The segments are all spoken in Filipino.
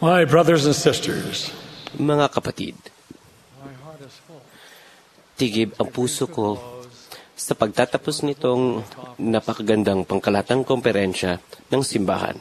My brothers and sisters, Mga kapatid, tigib ang puso ko sa pagtatapos nitong napakagandang pangkalatang komperensya ng simbahan.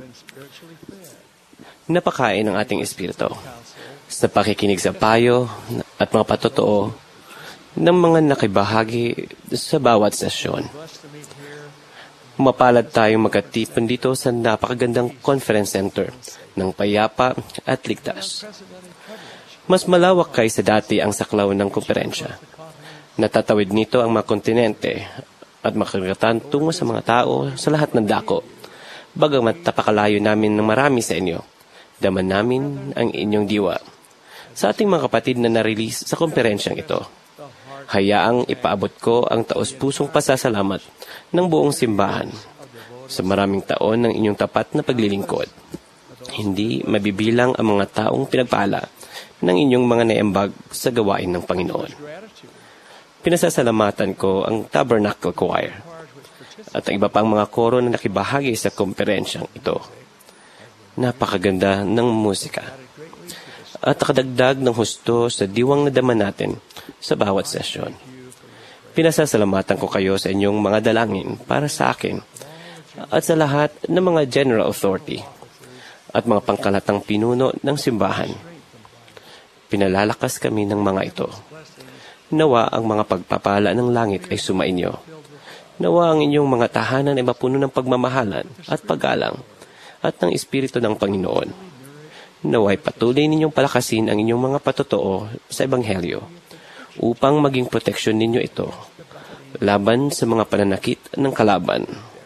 Napakain ang ating espiritu sa pakikinig sa payo at mga patotoo ng mga nakibahagi sa bawat sesyon. Mapalad tayong magkatipon dito sa napakagandang conference center ng payapa at ligtas. Mas malawak kaysa dati ang saklaw ng komperensya. Natatawid nito ang mga kontinente at makagatan tungo sa mga tao sa lahat ng dako. Bagamat tapakalayo namin ng marami sa inyo, daman namin ang inyong diwa. Sa ating mga kapatid na na-release sa komperensyang ito, hayaang ipaabot ko ang taos-pusong pasasalamat ng buong simbahan sa maraming taon ng inyong tapat na paglilingkod. Hindi mabibilang ang mga taong pinagpala ng inyong mga naiambag sa gawain ng Panginoon. Pinasasalamatan ko ang Tabernacle Choir at ang iba pang mga koro na nakibahagi sa komperensyang ito. Napakaganda ng musika at nakadagdag ng husto sa diwang na dama natin sa bawat sesyon. Pinasasalamatan ko kayo sa inyong mga dalangin para sa akin at sa lahat ng mga general authority at mga pangkalatang pinuno ng simbahan. Pinalalakas kami ng mga ito. Nawa ang mga pagpapala ng langit ay sumainyo. Nawa ang inyong mga tahanan ay mapuno ng pagmamahalan at paggalang at ng Espiritu ng Panginoon. Naway patuloy ninyong palakasin ang inyong mga patotoo sa Ebanghelyo upang maging proteksyon ninyo ito laban sa mga pananakit ng kalaban.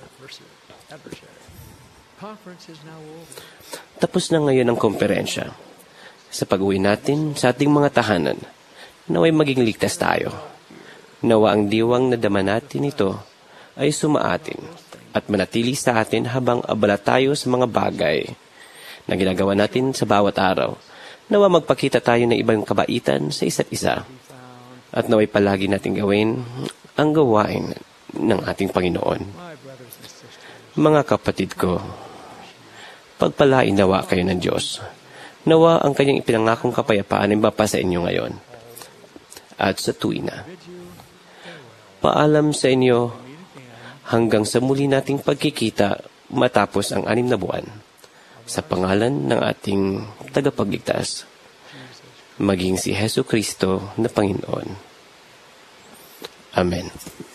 Tapos na ngayon ang komperensya. Sa pag-uwi natin sa ating mga tahanan, naway maging ligtas tayo. Nawa ang diwang na dama natin ito ay sumaatin at manatili sa atin habang abala tayo sa mga bagay na ginagawa natin sa bawat araw. Nawa magpakita tayo ng ibang kabaitan sa isa't isa. At naway palagi natin gawin ang gawain ng ating Panginoon. Mga kapatid ko, pagpalain nawa kayo ng Diyos. Nawa ang kanyang ipinangakong kapayapaan ay mapa sa inyo ngayon at sa tuwina. Paalam sa inyo hanggang sa muli nating pagkikita matapos ang 6 na buwan. Sa pangalan ng ating tagapagligtas, maging si Hesu Kristo na Panginoon. Amen.